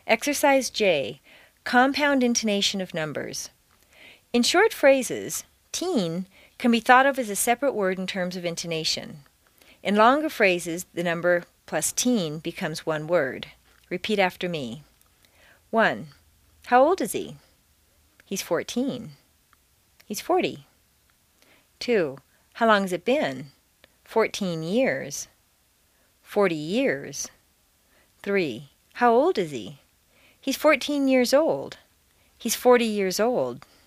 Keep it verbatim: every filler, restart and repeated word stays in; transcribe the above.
Exercise J. Compound intonation of numbers. In short phrases, teen can be thought of as a separate word in terms of intonation. In longer phrases, the number plus teen becomes one word. Repeat after me. one. How old is he? He's fourteen. He's forty. two. How long has it been? fourteen years. forty years. three. How old is he? He's fourteen years old. He's forty years old.